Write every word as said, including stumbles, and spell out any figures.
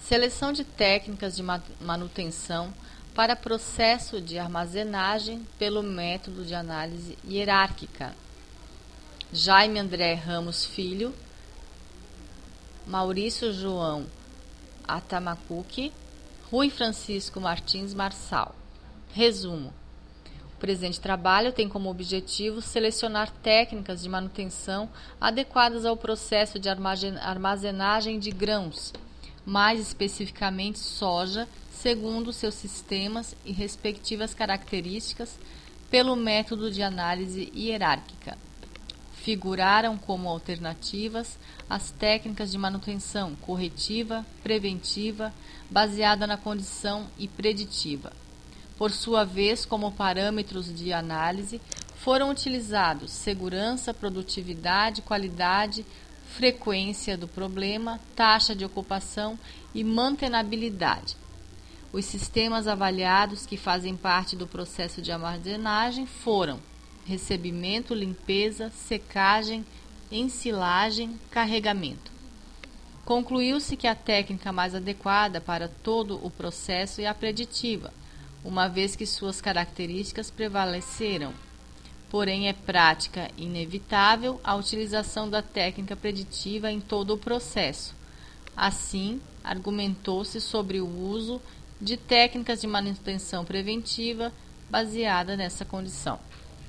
Seleção de técnicas de manutenção para processo de armazenagem pelo método de análise hierárquica. Jaime André Ramos Filho, Maurício João Atamacuque, Rui Francisco Martins Marçal. Resumo. O presente trabalho tem como objetivo selecionar técnicas de manutenção adequadas ao processo de armazenagem de grãos, mais especificamente soja, segundo seus sistemas e respectivas características, pelo método de análise hierárquica. Figuraram como alternativas as técnicas de manutenção corretiva, preventiva, baseada na condição e preditiva. Por sua vez, como parâmetros de análise, foram utilizados segurança, produtividade, qualidade, frequência do problema, taxa de ocupação e mantenabilidade. Os sistemas avaliados que fazem parte do processo de armazenagem foram recebimento, limpeza, secagem, ensilagem, carregamento. Concluiu-se que a técnica mais adequada para todo o processo é a preditiva, uma vez que suas características prevaleceram. Porém, é prática e inevitável a utilização da técnica preditiva em todo o processo. Assim, argumentou-se sobre o uso de técnicas de manutenção preventiva baseada nessa condição.